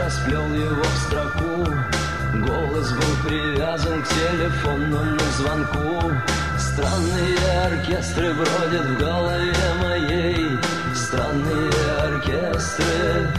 расплел его в строку. Голос был привязан к телефонному звонку. Странные оркестры бродят в голове моей. Странные оркестры.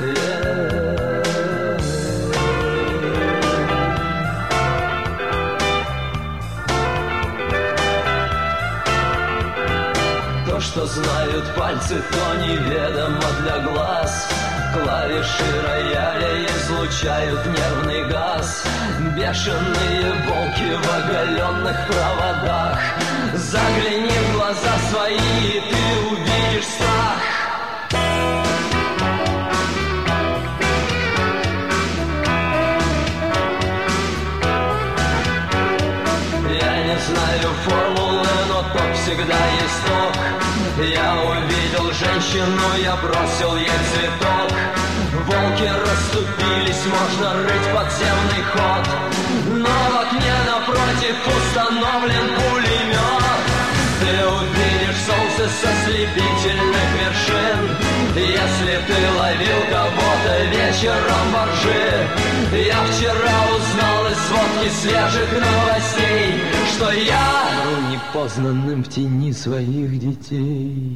То, что знают пальцы, то неведомо для глаз. Клавиши рояля излучают нервный газ. Бешеные волки в оголенных проводах. Загляни в глаза свои, и ты увидишь страх. Я не знаю формулы, но ток всегда есть ток. Я увидел женщину, я бросил ей цветок. Волки расступились, можно рыть подземный ход. Но в окне напротив установлен пулемет. Ты увидишь солнце со слепительных вершин. Если ты ловил кого-то вечером во ржи. Я вчера узнал из сводки свежих новостей, что я умру непознанным в тени своих детей.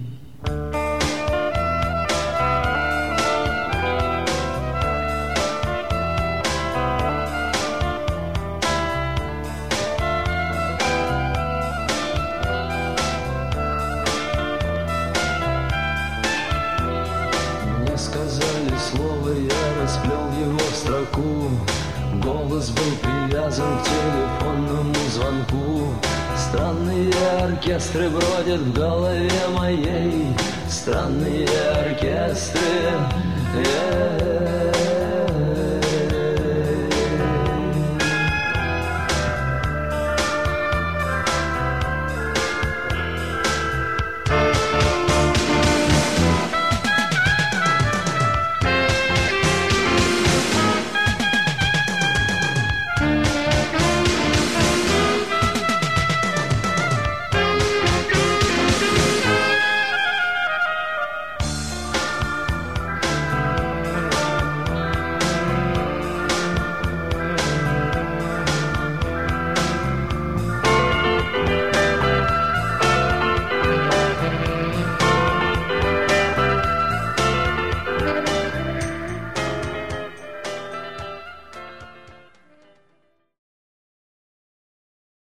Сказали слово, я расплел его в строку. Голос был привязан к телефонному звонку. Странные оркестры бродят в голове моей. Странные оркестры.